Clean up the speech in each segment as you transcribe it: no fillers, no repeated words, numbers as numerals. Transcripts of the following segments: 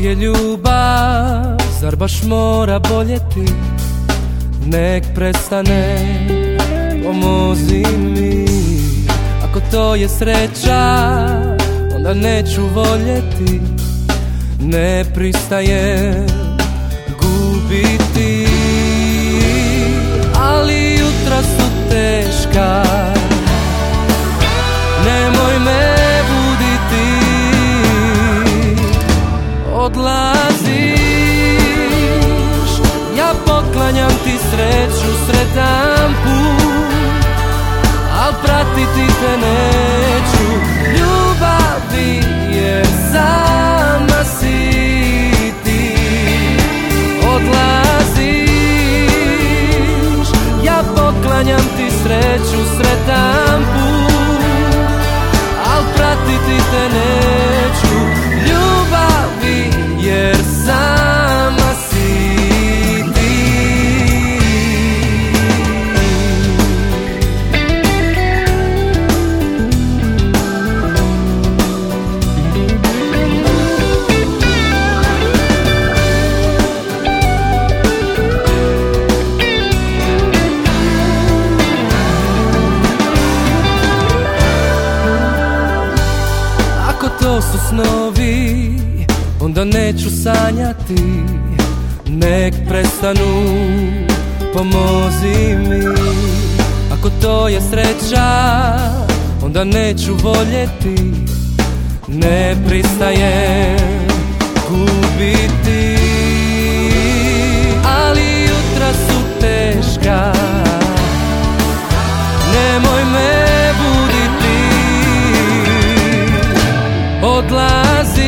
je ljubav, zar baš mora boljeti? Nek prestane, pomozi mi. Ako to je sreća, onda neću voljeti. Ne pristajem gubiti, ali jutra su teška. Nemoj me buditi, odlaziš. Ja poklanjam ti sreću, sretan put, al pratiti te neću. Ljubavi jer sama si ti. Odlaziš. Ja poklanjam ti sreću, sretan put, al pratiti te neću. Ljubavi jer sama si ti. Ako to su snovi, onda neću sanjati. Nek prestanu, pomozi mi. Ako to je sreća, onda neću voljeti. Ne pristajem gubiti, ali jutra su teška. Nemoj me buditi, odlaziš.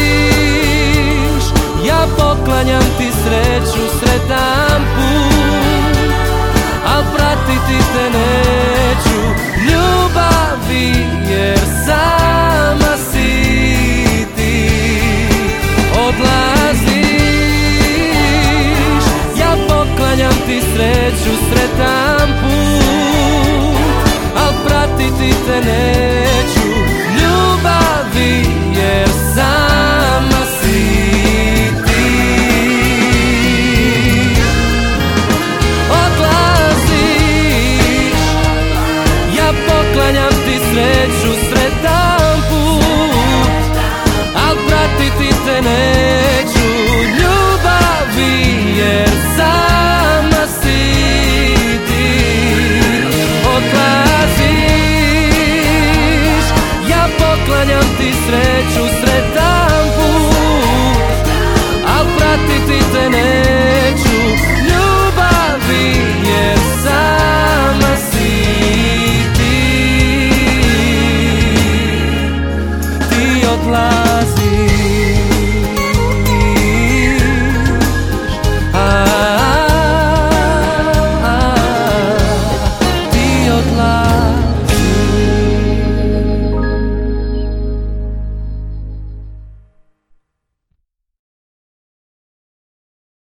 Ja poklanjam ti sreću, sretan put, al pratiti te neću. Ljubavi jer sama si ti. Odlaziš. Ja poklanjam ti sreću, sretan put, al pratiti te neću. Ljubavi jer sama si ti. Odlaziš. Ja poklanjam ti sreću,